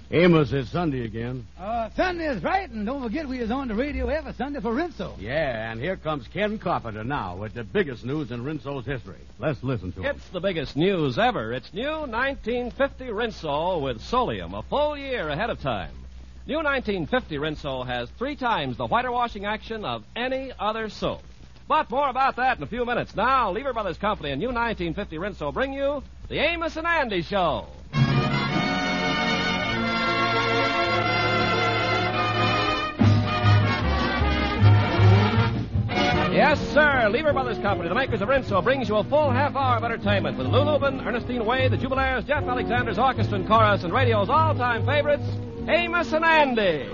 Amos, it's Sunday again. Sunday is right, and don't forget we is on the radio every Sunday for Rinso. Yeah, and here comes Ken Carpenter now with the biggest news in Rinso's history. Let's listen to him. It's the biggest news ever. It's new 1950 Rinso with Solium, a full year ahead of time. New 1950 Rinso has 3 times the whiter washing action of any other soap. But more about that in a few minutes. Now, Lever Brothers Company and New 1950 Rinso bring you the Amos and Andy Show. Yes, sir. Lever Brothers Company, the makers of Rinso, brings you a full half hour of entertainment with Lou Lubin, Ernestine Wade, the Jubilaires, Jeff Alexander's Orchestra and Chorus, and radio's all-time favorites, Amos and Andy.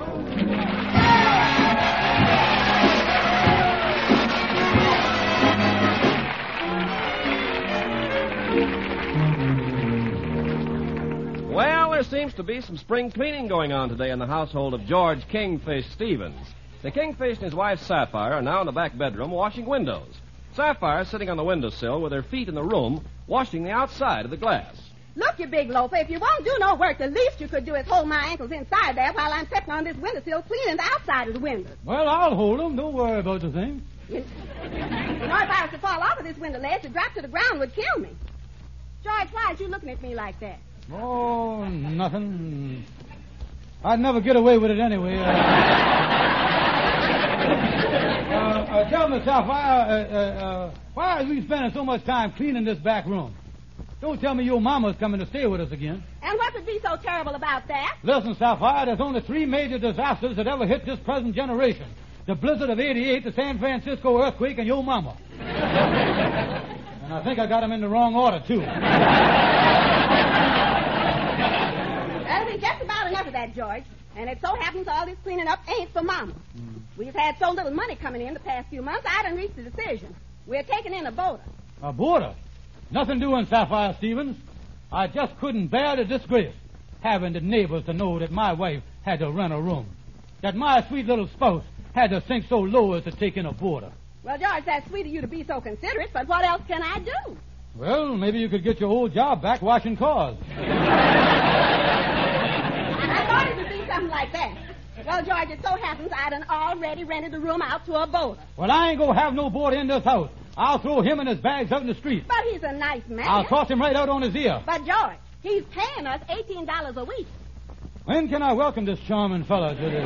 Well, there seems to be some spring cleaning going on today in the household of George Kingfish Stevens. The Kingfish and his wife Sapphire are now in the back bedroom washing windows. Sapphire is sitting on the windowsill with her feet in the room, washing the outside of the glass. Look, you big loafer, if you won't do no work, the least you could do is hold my ankles inside there while I'm sitting on this windowsill cleaning the outside of the window. Well, I'll hold them. Don't worry about the thing. You know, if I was to fall off of this window ledge, to drop to the ground would kill me. George, why is you looking at me like that? Oh, nothing. I'd never get away with it anyway. Tell me, Sapphire, why are we spending so much time cleaning this back room? Don't tell me your mama's coming to stay with us again. And what would be so terrible about that? Listen, Sapphire, there's only 3 major disasters that ever hit this present generation. The blizzard of '88, the San Francisco earthquake, and your mama. And I think I got them in the wrong order, too. That'll be just about enough of that, George. And it so happens all this cleaning up ain't for Mama. We've had so little money coming in the past few months, I done reached a decision. We're taking in a boarder. A boarder? Nothing doing, Sapphire Stevens. I just couldn't bear the disgrace having the neighbors to know that my wife had to rent a room. That my sweet little spouse had to sink so low as to take in a boarder. Well, George, that's sweet of you to be so considerate, but what else can I do? Well, maybe you could get your old job back washing cars. I thought it would be something like that. Well, George, it so happens I done already rented the room out to a boarder. Well, I ain't gonna have no boarder in this house. I'll throw him and his bags out in the street. But he's a nice man. I'll toss him right out on his ear. But, George, he's paying us $18 a week. When can I welcome this charming fella to the...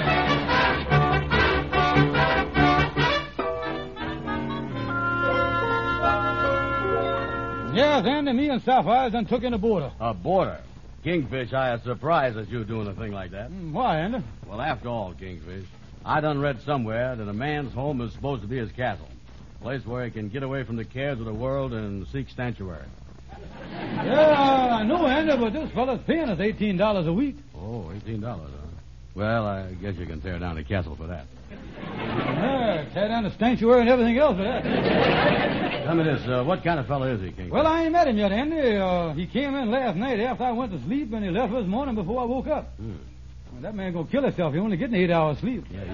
Yes, Andy, me and Sapphire done took in a boarder. A boarder? Kingfish, I am surprised at you doing a thing like that. Why, Andy? Well, after all, Kingfish, I done read somewhere that a man's home is supposed to be his castle. A place where he can get away from the cares of the world and seek sanctuary. Yeah, I know, Andy, but this fella's paying us $18 a week. Oh, $18, huh? Well, I guess you can tear down the castle for that. Yeah, tear down the sanctuary and everything else for that. Tell me this, what kind of fellow is he, Kingfish? Well, I ain't met him yet, Andy. He came in last night after I went to sleep, and he left this morning before I woke up. Well, that man gonna kill himself. He only getting 8 hours sleep. Yeah,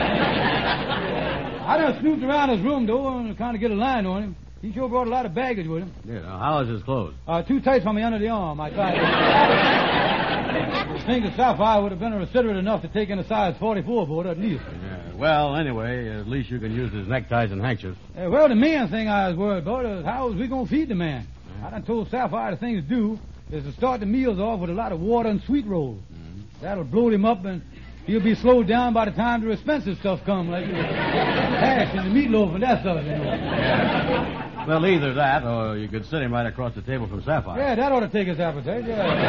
I done snooped around his room, though, and kind of get a line on him. He sure brought a lot of baggage with him. Yeah, now, how is his clothes? Too tight for me under the arm. I tried to... I think the Sapphire would have been considerate enough to take in a size 44 boarder at least. Yeah, well, anyway, at least you can use his neckties and handkerchiefs. Well, the main thing I was worried about is how is we going to feed the man. I done told Sapphire the thing to do is to start the meals off with a lot of water and sweet rolls. That'll bloat him up, and he'll be slowed down by the time the expensive stuff comes, like the hash and the meatloaf and that stuff, you know. Yeah. Well, either that, or you could sit him right across the table from Sapphire. Yeah, that ought to take his appetite,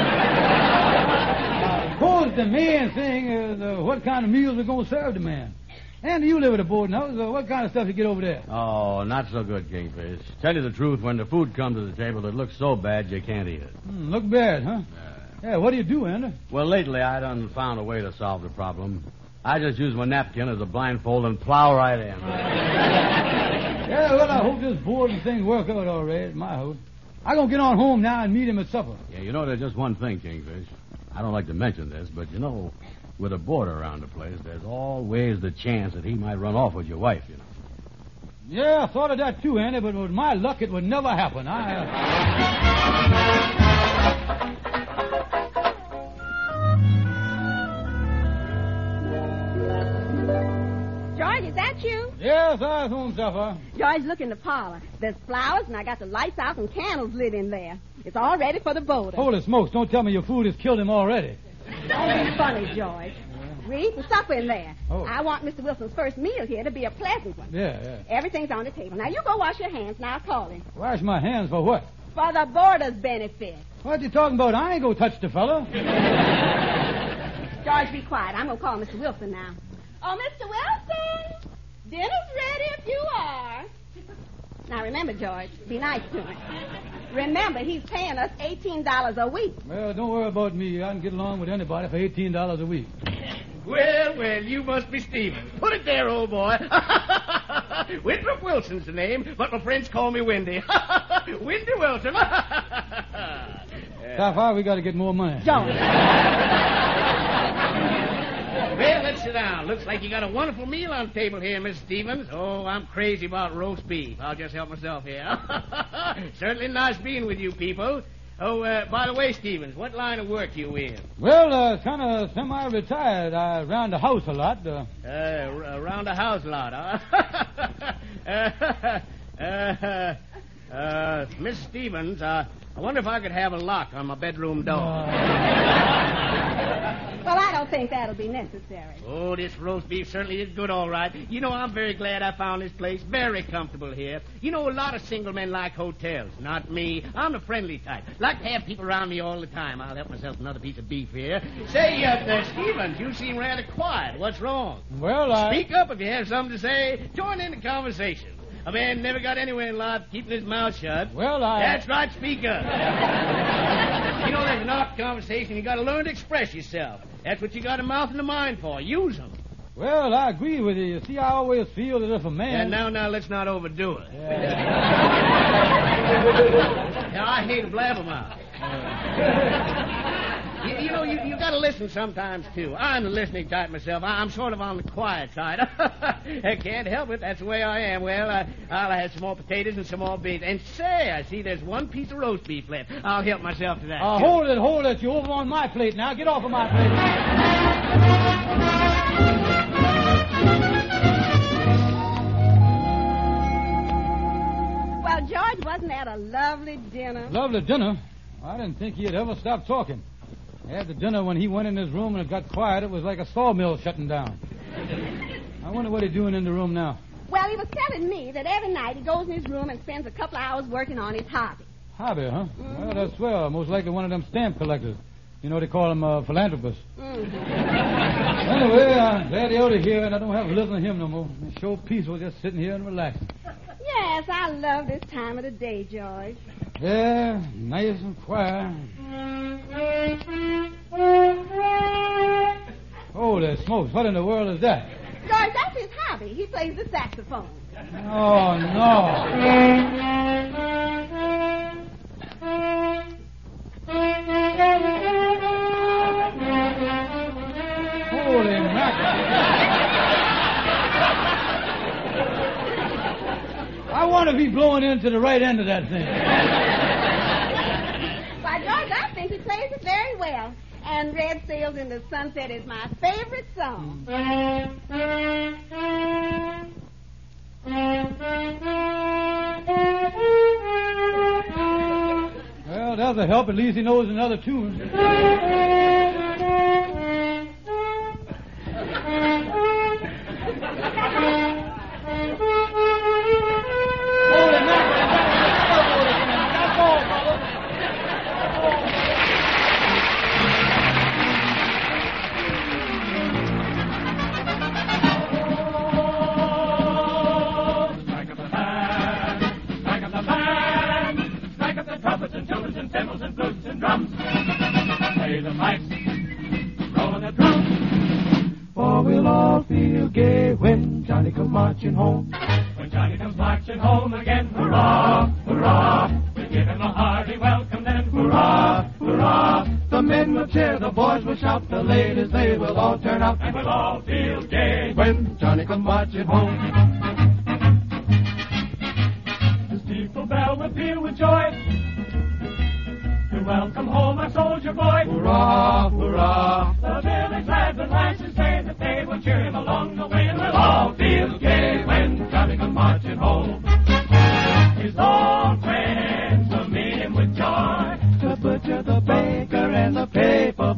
yeah. Of course, the main thing is what kind of meals we're going to serve the man. Andy, you live at a boarding house. What kind of stuff you get over there? Oh, not so good, Kingfish. Tell you the truth, when the food comes to the table, it looks so bad you can't eat it. Look bad, huh? Yeah, what do you do, Andy? Well, lately I done found a way to solve the problem. I just use my napkin as a blindfold and plow right in. Yeah, well, I hope this boarding thing work out all right at my house. I'm going to get on home now and meet him at supper. Yeah, you know, there's just one thing, Kingfish. I don't like to mention this, but, you know, with a boarder around the place, there's always the chance that he might run off with your wife, you know. Yeah, I thought of that too, Andy, but with my luck, it would never happen. Sapphire, home, Sapphire. George, look in the parlor. There's flowers, and I got the lights out and candles lit in there. It's all ready for the boater. Holy smokes, don't tell me your food has killed him already. Don't be funny, George. We're eating supper in there. Oh. I want Mr. Wilson's first meal here to be a pleasant one. Yeah. Everything's on the table. Now, you go wash your hands, and I'll call him. Wash my hands for what? For the boarder's benefit. What you talking about? I ain't gonna touch the fella. George, be quiet. I'm going to call Mr. Wilson now. Oh, Mr. Wilson! Dinner's ready if you are. Now, remember, George, be nice to him. Remember, he's paying us $18 a week. Well, don't worry about me. I can get along with anybody for $18 a week. Well, you must be Stevens. Put it there, old boy. Winthrop Wilson's the name, but my friends call me Windy. Windy Wilson. Sapphire, we got to get more money. George. Well, let's sit down. Looks like you got a wonderful meal on the table here, Miss Stevens. Oh, I'm crazy about roast beef. I'll just help myself here. Certainly nice being with you people. Oh, by the way, Stevens, what line of work you in? Well, kind of semi-retired. I round the house a lot. Around the house a lot, huh? Miss Stevens, I wonder if I could have a lock on my bedroom door. Well, I don't think that'll be necessary. Oh, this roast beef certainly is good, all right. You know, I'm very glad I found this place. Very comfortable here. You know, a lot of single men like hotels. Not me. I'm the friendly type. Like to have people around me all the time. I'll help myself another piece of beef here. Say, Stevens, you seem rather quiet. What's wrong? Well, Speak up if you have something to say. Join in the conversation. A man never got anywhere in life keeping his mouth shut. That's right, speak up. You know, there's an art conversation. You got to learn to express yourself. That's what you got a mouth and a mind for. Use them. Well, I agree with you. You see, I always feel that if a man... Yeah, now, let's not overdo it. Now, I hate a blabbermouth. You know, you got to listen sometimes, too. I'm the listening type myself. I'm sort of on the quiet side. I can't help it. That's the way I am. Well, I'll have some more potatoes and some more beans. And say, I see there's one piece of roast beef left. I'll help myself to that. Hold it. You're over on my plate now. Get off of my plate. Well, George, wasn't that a lovely dinner? Lovely dinner? I didn't think he'd ever stop talking. After dinner, when he went in his room and it got quiet, it was like a sawmill shutting down. I wonder what he's doing in the room now. Well, he was telling me that every night he goes in his room and spends a couple of hours working on his hobby. Hobby, huh? Mm-hmm. Well, that's swell. Most likely one of them stamp collectors. You know, they call them philanthropists. Mm-hmm. Anyway, I'm glad you're out of here, and I don't have to listen to him no more. It's so peaceful just sitting here and relaxing. Yes, I love this time of the day, George. Yeah, nice and quiet. Holy smokes, what in the world is that? George, that's his hobby. He plays the saxophone. Oh, no. Holy mackerel. I want to be blowing into the right end of that thing. Why, George, I think he plays it very well. And Red Sails in the Sunset is my favorite song. Well, that'll help. At least he knows another tune. Holy mackerel. That's all, brother. Strike up the band, strike up the band, strike up the trumpets and tubas and cymbals and flutes and drums. Play the pipes, roll the drums. For we'll all feel gay when Johnny comes marching home. When Johnny comes marching home again, hurrah, hurrah. We give him a hearty welcome then, hurrah, hurrah. The men will cheer, the boys will shout, the ladies they will all turn out, and we'll all feel gay when Johnny comes marching home. The steeple bell will peal with joy to welcome home our soldier boy. Hurrah, hurrah. The village lads and lasses say that they will cheer him along the way, and we'll all feel gay when Johnny comes marching home.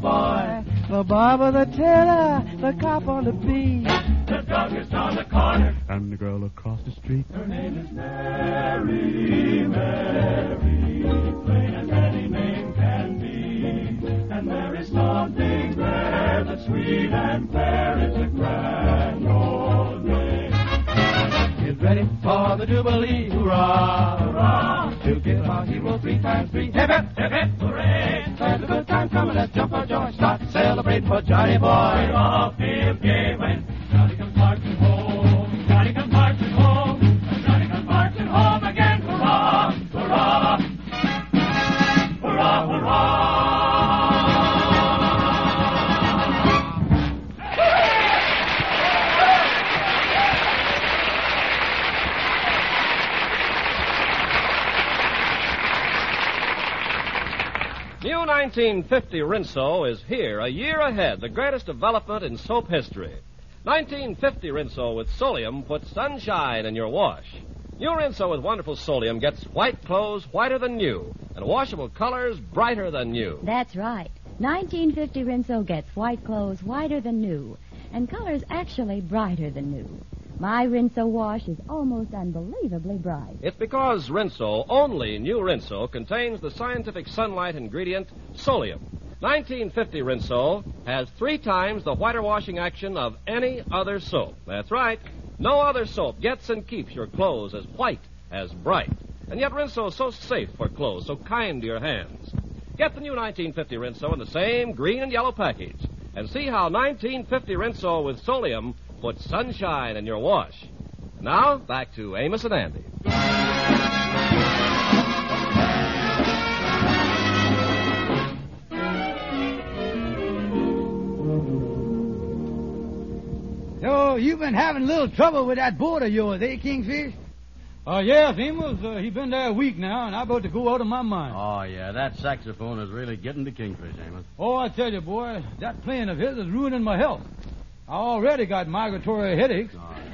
boy, the barber, the tailor, the cop on the beat, the druggist on the corner, and the girl across the street. Her name is Mary, Mary, plain as any name can be. And there is something rare that's sweet and fair. It's a grand old name. Get ready for the Jubilee, hurrah, hurrah, to give our hero 3 times 3. Hip, hip, hip, hip, hooray! There's a good time coming, let's jump for joy. Start celebrating for Johnny Boy. We all feel gay when Johnny comes marching home. Johnny comes marching home. And Johnny comes marching home again. Hurrah, hurrah, hurrah, hurrah. New 1950 Rinso is here, a year ahead, the greatest development in soap history. 1950 Rinso with Solium puts sunshine in your wash. New Rinso with wonderful Solium gets white clothes whiter than new, and washable colors brighter than new. That's right. 1950 Rinso gets white clothes whiter than new, and colors actually brighter than new. My Rinso wash is almost unbelievably bright. It's because Rinso, only new Rinso, contains the scientific sunlight ingredient Solium. 1950 Rinso has 3 times the whiter washing action of any other soap. That's right. No other soap gets and keeps your clothes as white, as bright. And yet Rinso is so safe for clothes, so kind to your hands. Get the new 1950 Rinso in the same green and yellow package, and see how 1950 Rinso with Solium puts sunshine in your wash. Now, back to Amos and Andy. So, you've been having a little trouble with that boat of yours, eh, Kingfish? Yes, Amos. He's been there a week now, and I'm about to go out of my mind. Oh, yeah, that saxophone is really getting to Kingfish, Amos. Oh, I tell you, boy, that playing of his is ruining my health. I already got migratory headaches.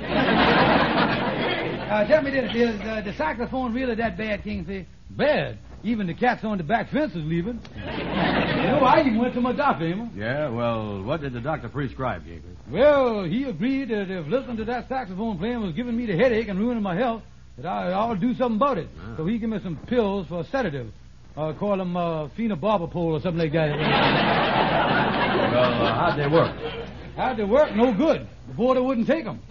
Tell me this, is the saxophone really that bad, Kingfish? Bad? Even the cats on the back fence is leaving. I even went to my doctor, Amos. Yeah, well, what did the doctor prescribe, Kingfish? Well, he agreed that if listening to that saxophone playing was giving me the headache and ruining my health, that I'll do something about it. Ah. So he gave me some pills for a sedative. Call them phenobarbital or something like that. Well, how'd they work? How'd they work? No good. The boarder wouldn't take them.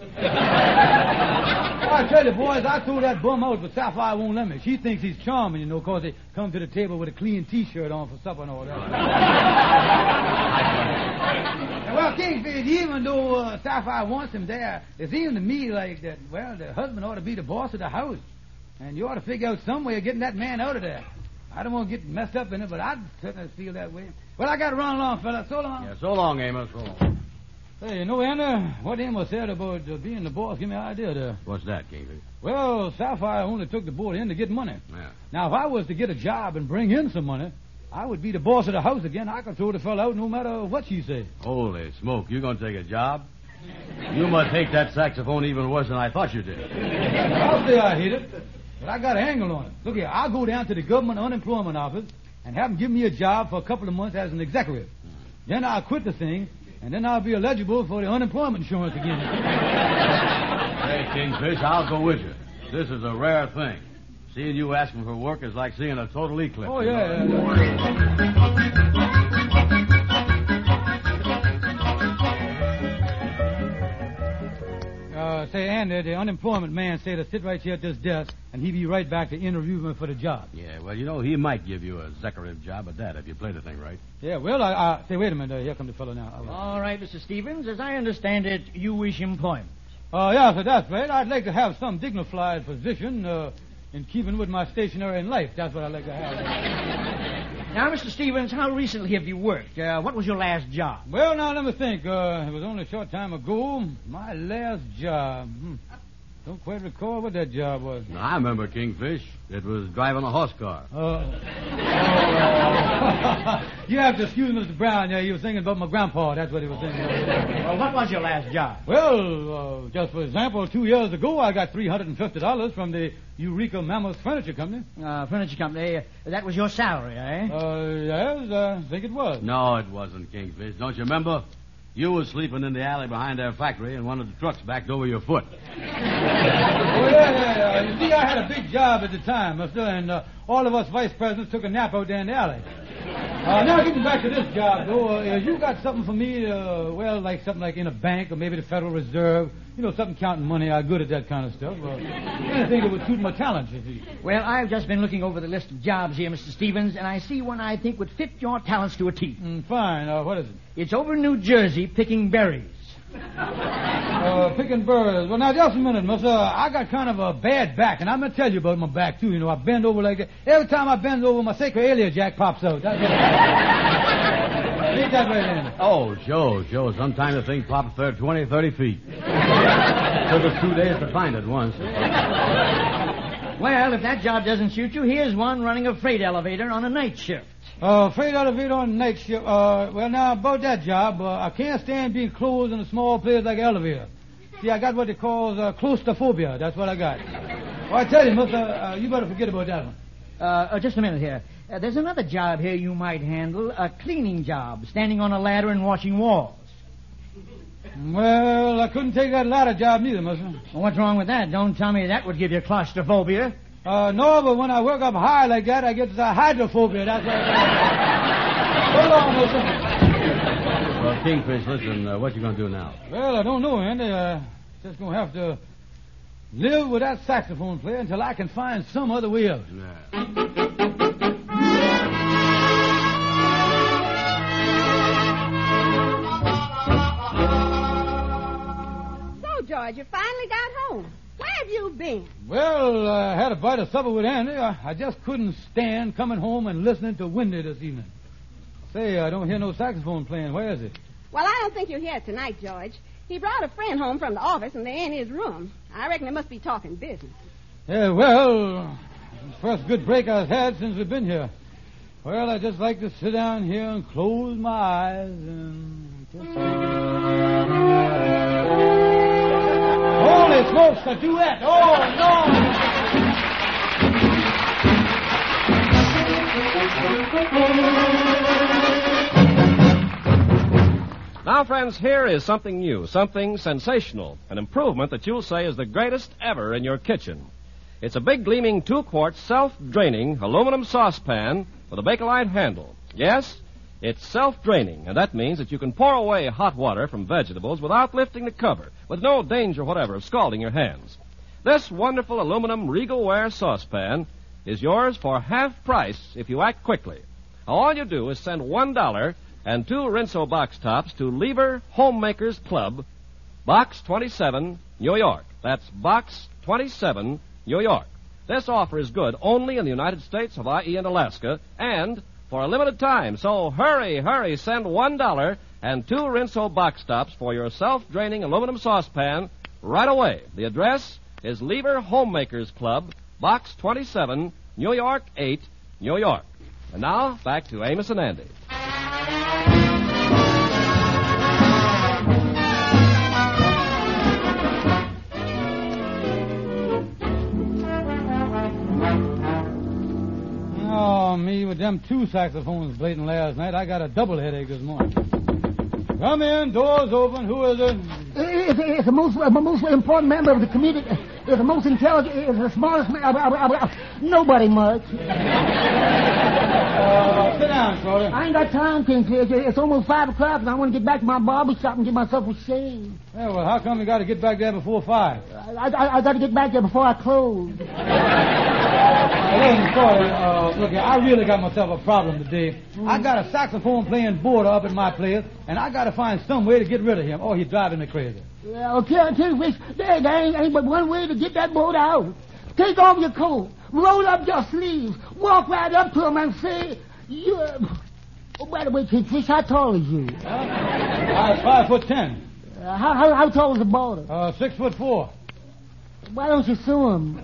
I tell you, boys, I threw that bum out, but Sapphire won't let me. She thinks he's charming, because they come to the table with a clean T-shirt on for supper and all that. Well, Kingfish, even though Sapphire wants him there, it seems to me like that, well, the husband ought to be the boss of the house. And you ought to figure out some way of getting that man out of there. I don't want to get messed up in it, but I certainly feel that way. Well, I got to run along, fella. So long. Yeah, so long, Amos. So long. Hey, Anna, what Amos said about being the boss, give me an idea there. What's that, Kingfish? Well, Sapphire only took the board in to get money. Yeah. Now, if I was to get a job and bring in some money, I would be the boss of the house again. I could throw the fella out no matter what she said. Holy smoke, you going to take a job? You must hate that saxophone even worse than I thought you did. I'll say I hate it, but I got an angle on it. Look here, I'll go down to the government unemployment office and have them give me a job for a couple of months as an executive. Then I'll quit the thing, and then I'll be eligible for the unemployment insurance again. Hey, Kingfish, I'll go with you. This is a rare thing. Seeing you asking for work is like seeing a total eclipse. Oh, yeah. Say, Andy, the unemployment man said to sit right here at this desk, and he'd be right back to interview me for the job. Yeah, well, he might give you a executive job at that if you play the thing right. Yeah, well, I say, wait a minute. Here comes the fellow now. All right, Mr. Stevens. As I understand it, you wish employment. Yeah, so that's right. I'd like to have some dignified position in keeping with my stationery in life. That's what I'd like to have. Now, Mr. Stevens, how recently have you worked? What was your last job? Well, now, let me think. It was only a short time ago. My last job. Don't quite recall what that job was. I remember Kingfish. It was driving a horse car. You have to excuse Mr. Brown. Yeah, he was thinking about my grandpa. That's what he was thinking about. Well, what was your last job? Well, just for example, 2 years ago, I got $350 from the Eureka Mammoth Furniture Company. Furniture company. That was your salary, eh? Yes, I think it was. No, it wasn't, Kingfish. Don't you remember? You were sleeping in the alley behind their factory, and one of the trucks backed over your foot. Yeah. You see, I had a big job at the time, mister, and all of us vice presidents took a nap out there in the alley. Now, getting back to this job, though, you got something for me, like something like in a bank or maybe the Federal Reserve. You know, something counting money. I'm good at that kind of stuff. Anything that would suit my talents, you see. Well, I've just been looking over the list of jobs here, Mr. Stevens, and I see one I think would fit your talents to a T. Fine. What is it? It's over in New Jersey picking berries. Picking berries. Well, now, just a minute, mister. I got kind of a bad back, and I'm going to tell you about my back, too. You know, I bend over like that. Every time I bend over, my sacroiliac pops out. That's it. Ain't that way, then? Oh, Joe. Sometimes the thing pops 20, 30 feet. Took us 2 days to find it once. Well, if that job doesn't suit you, here's one running a freight elevator on a night shift. Freight elevator on night shift. Well, now, about that job, I can't stand being closed in a small place like an elevator. See, I got what they call claustrophobia. That's what I got. Well, I tell you, mister, you better forget about that one. Just a minute here. There's another job here you might handle, a cleaning job, standing on a ladder and washing walls. Well, I couldn't take that ladder job neither, mister. Well, what's wrong with that? Don't tell me that would give you claustrophobia. No, but when I work up high like that, I get hydrophobia. That's what I Hold on, mister. Well, Kingfish, listen, what you going to do now? Well, I don't know, Andy. Just going to have to live with that saxophone player until I can find some other way of it. Yeah. George, you finally got home. Where have you been? Well, I had a bite of supper with Andy. I just couldn't stand coming home and listening to Wendy this evening. Say, I don't hear no saxophone playing. Where is it? Well, I don't think you'll hear it tonight, George. He brought a friend home from the office, and they're in his room. I reckon they must be talking business. Yeah, well, it's the first good break I've had since we've been here. Well, I just like to sit down here and close my eyes and just... Holy smokes, a duet! Oh, no! Now, friends, here is something new, something sensational, an improvement that you'll say is the greatest ever in your kitchen. It's a big, gleaming 2-quart, self-draining aluminum saucepan with a Bakelite handle. Yes, it's self-draining, and that means that you can pour away hot water from vegetables without lifting the cover, with no danger whatever of scalding your hands. This wonderful aluminum Regalware saucepan is yours for half price if you act quickly. All you do is send $1 and 2 Rinso box tops to Lever Homemakers Club, Box 27, New York. That's Box 27, New York. This offer is good only in the United States, Hawaii, and Alaska, and for a limited time. So hurry, send $1 and 2 Rinso box tops for your self-draining aluminum saucepan right away. The address is Lever Homemakers Club, Box 27, New York 8, New York. And now, back to Amos and Andy. Oh, me with them 2 saxophones blading last night, I got a double headache this morning. Come in, doors open. Who is it? It's the most important member of the committee. It's the most intelligent. It's the smartest man. Nobody much. Sit down, Shorty. I ain't got time, Kingfish. It's almost 5 o'clock, and I want to get back to my barber shop and get myself a shave. Yeah, well, how come you got to get back there before 5? I got to get back there before I close. Listen, Shorty, look here, I really got myself a problem today. I got a saxophone playing boarder up at my place, and I got to find some way to get rid of him. Oh, he's driving me crazy. Kingfish, there ain't but one way to get that boat out. Take off your coat, roll up your sleeves, walk right up to him and say, Oh, by the way, Kingfish, how tall is you? I'm 5'10". How tall is the boarder? 6'4". Why don't you sue him?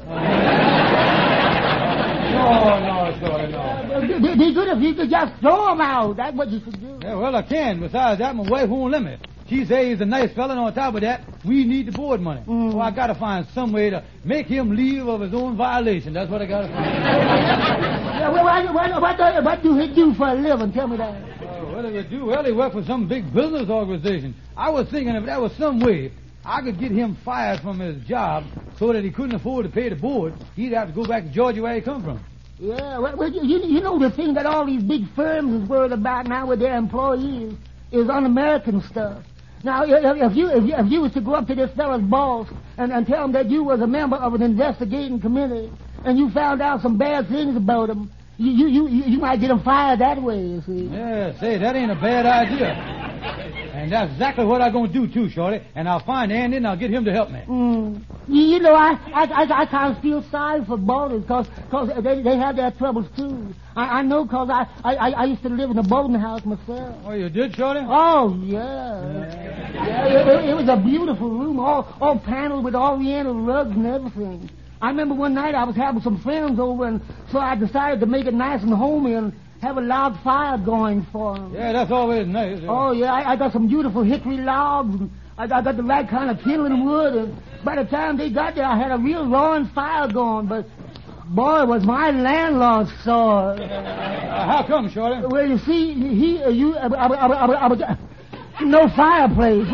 No, Shorty, no. It'd be good if you could just throw him out. That's what you should do. Yeah, well, I can. Besides that, my wife won't let me. She says he's a nice fella, and on top of that, we need the board money. So I gotta find some way to make him leave of his own violation. That's what I gotta find. Yeah, well, what do he do for a living? Tell me that. What do he do? Well, he worked for some big business organization. I was thinking if there was some way I could get him fired from his job so that he couldn't afford to pay the board, he'd have to go back to Georgia where he come from. Yeah, well, you know the thing that all these big firms is worried about now with their employees is un-American stuff. Now, if you was to go up to this fella's boss and tell him that you was a member of an investigating committee and you found out some bad things about him, you might get him fired that way, you see. Yeah, say, that ain't a bad idea. And that's exactly what I'm going to do, too, Shorty. And I'll find Andy and I'll get him to help me. You know, I kind of feel sorry for boarders because they have their troubles, too. I know because I used to live in a boarding house myself. Oh, you did, Shorty? Oh, yeah. It was a beautiful room, all paneled with oriental rugs and everything. I remember one night I was having some friends over, and so I decided to make it nice and homey and have a log fire going for them. Yeah, that's always nice. Oh, yeah, I got some beautiful hickory logs, and I got the right kind of kindling wood, and by the time they got there, I had a real roaring fire going, but boy, was my landlord sore. How come, Shorty? Well, you see, no fireplace.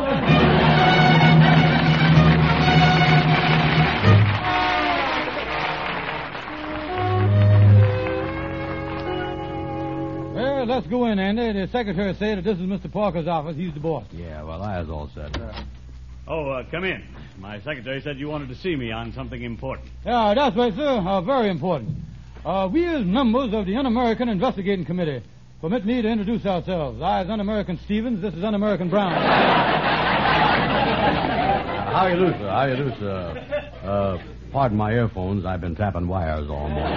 Well, let's go in, Andy. The secretary said that this is Mr. Parker's office. He's the boss. Yeah, well, I was all set. Come in. My secretary said you wanted to see me on something important. Yeah, that's right, sir. Very important. We as members of the Un-American Investigating Committee permit me to introduce ourselves. I is Un-American Stevens. This is Un-American Brown. How you do, sir? How you do, sir? Pardon my earphones. I've been tapping wires all morning.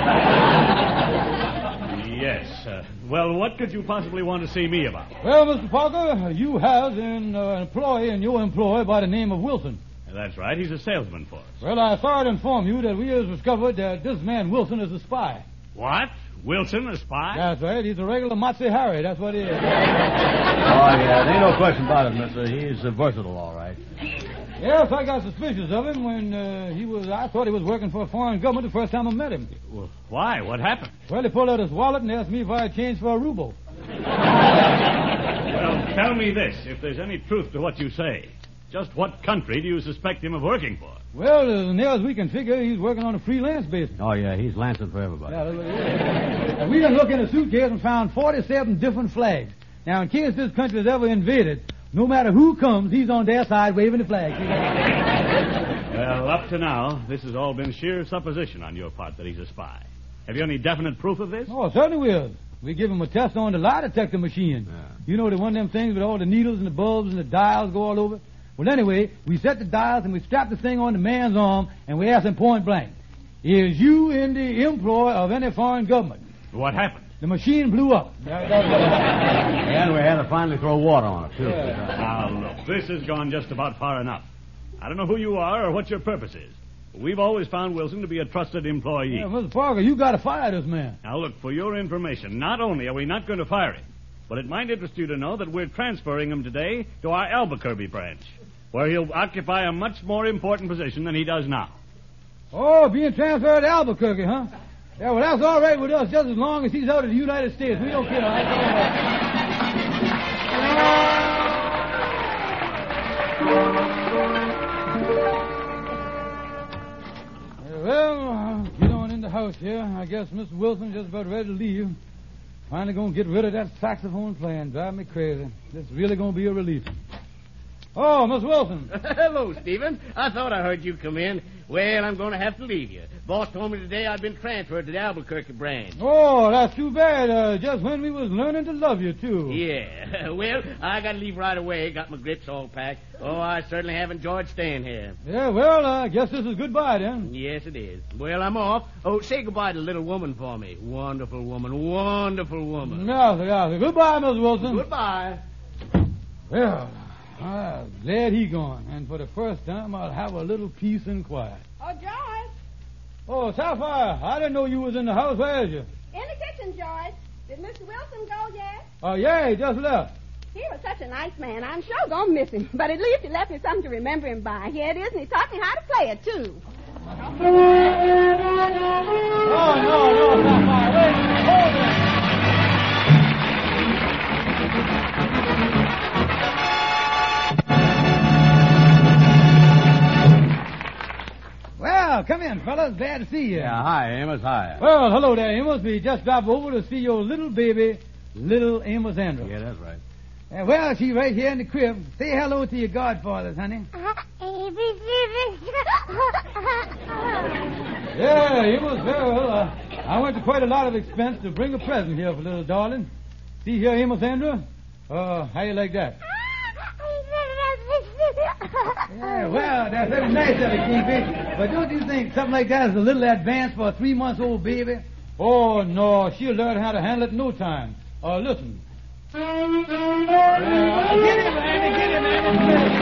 Yes. Well, what could you possibly want to see me about? Well, Mr. Parker, you have an employee in your employ by the name of Wilson. That's right. He's a salesman for us. Well, I sorry to inform you that we have discovered that this man Wilson is a spy. What? Wilson, a spy? That's right. He's a regular Motsy Harry. That's what he is. Oh, yeah. There ain't no question about it, mister. He's versatile, all right. Yes, I got suspicious of him when I thought he was working for a foreign government the first time I met him. Well, why? What happened? Well, he pulled out his wallet and asked me if I had change for a ruble. Well, tell me this, if there's any truth to what you say. Just what country do you suspect him of working for? Well, as near as we can figure, he's working on a freelance basis. Oh, yeah, he's lancing for everybody. Yeah, that's what he is. And we done looked in his suitcase and found 47 different flags. Now, in case this country is ever invaded, no matter who comes, he's on their side waving the flag. Well, up to now, this has all been sheer supposition on your part that he's a spy. Have you any definite proof of this? Oh, certainly we have. We give him a test on the lie detector machine. Yeah. You know, the one of them things with all the needles and the bulbs and the dials go all over? Well, anyway, we set the dials and we strap the thing on the man's arm and we ask him point blank, is you in the employ of any foreign government? What happened? The machine blew up. And we had to finally throw water on it, too. Yeah. Now, look, this has gone just about far enough. I don't know who you are or what your purpose is. We've always found Wilson to be a trusted employee. Yeah, Mr. Parker, you got to fire this man. Now, look, for your information, not only are we not going to fire him, but it might interest you to know that we're transferring him today to our Albuquerque branch, where he'll occupy a much more important position than he does now. Oh, being transferred to Albuquerque, huh? Yeah, well, that's all right with us just as long as he's out of the United States. We don't care. Well, get on in the house here. I guess Mr. Wilson's just about ready to leave. Finally going to get rid of that saxophone playing. Drive me crazy. This is really going to be a relief. Oh, Miss Wilson. Hello, Stephen. I thought I heard you come in. Well, I'm going to have to leave you. Boss told me today I've been transferred to the Albuquerque branch. Oh, that's too bad. Just when we was learning to love you, too. Yeah. Well, I got to leave right away. Got my grips all packed. Oh, I certainly have enjoyed staying here. Yeah, well, I guess this is goodbye, then. Yes, it is. Well, I'm off. Oh, say goodbye to the little woman for me. Wonderful woman. Wonderful woman. Yeah. Goodbye, Miss Wilson. Goodbye. Well, Glad he gone. And for the first time, I'll have a little peace and quiet. Oh, George. Oh, Sapphire, I didn't know you was in the house. Where is you? In the kitchen, George. Did Mr. Wilson go yet? Oh, yeah, he just left. He was such a nice man. I'm sure gonna miss him. But at least he left me something to remember him by. Here it is, and he taught me how to play it, too. Oh, no, Sapphire. Wait a minute. Hold it. Well, come in, fellas. Glad to see you. Yeah, hi, Amos. Hi. Well, hello there, Amos. We just dropped over to see your little baby, little Amos Andrew. Yeah, that's right. Well, she's right here in the crib. Say hello to your godfathers, honey. Yeah, Amos, well, I went to quite a lot of expense to bring a present here for little darling. See here, Amos Andrew? How you like that? Yeah, well, that's very nice of you, Keefy. But don't you think something like that is a little advance for a 3-month-old baby? Oh, no, she'll learn how to handle it in no time. Listen. Get him, Andy, get him, Andy.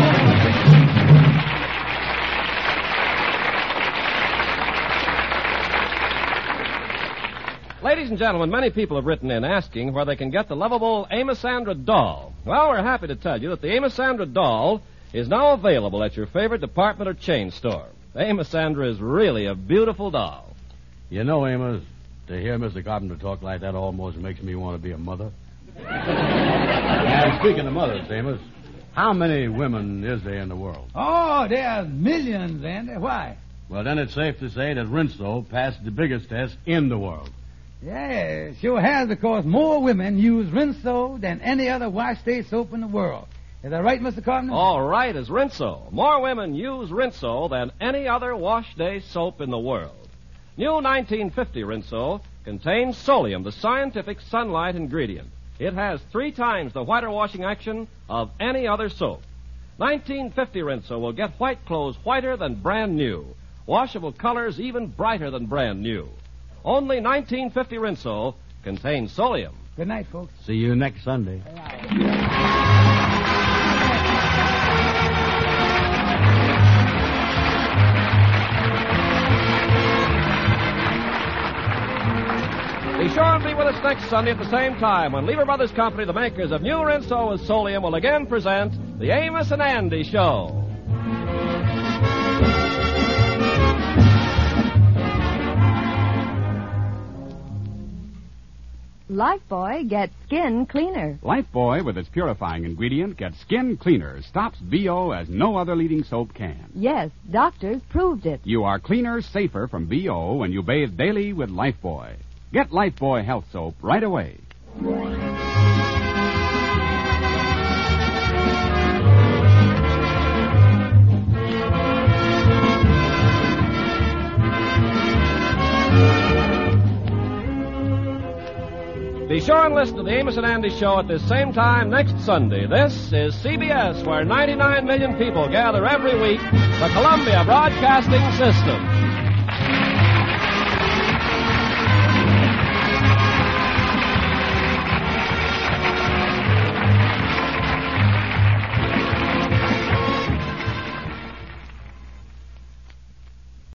Ladies and gentlemen, many people have written in asking where they can get the lovable Amos Andra doll. Well, we're happy to tell you that the Amos Andra doll is now available at your favorite department or chain store. Amos Andra is really a beautiful doll. You know, Amos, to hear Mr. Carpenter talk like that almost makes me want to be a mother. And speaking of mothers, Amos, how many women is there in the world? Oh, there's millions, Andy. Why? Well, then it's safe to say that Rinso passed the biggest test in the world. Yeah, it sure has, because more women use Rinso than any other wash-day soap in the world. Is that right, Mr. Carpenter? All right, as Rinso. More women use Rinso than any other wash-day soap in the world. New 1950 Rinso contains Solium, the scientific sunlight ingredient. It has 3 times the whiter washing action of any other soap. 1950 Rinso will get white clothes whiter than brand new. Washable colors even brighter than brand new. Only 1950 Rinso contains Solium. Good night, folks. See you next Sunday. Be sure and be with us next Sunday at the same time when Lever Brothers Company, the makers of new Rinso with Solium, will again present the Amos and Andy Show. Lifebuoy gets skin cleaner. Lifebuoy, with its purifying ingredient, gets skin cleaner, stops BO as no other leading soap can. Yes, doctors proved it. You are cleaner, safer from BO when you bathe daily with Lifebuoy. Get Lifebuoy Health Soap right away. Be sure and listen to the Amos and Andy Show at this same time next Sunday. This is CBS, where 99 million people gather every week, the Columbia Broadcasting System.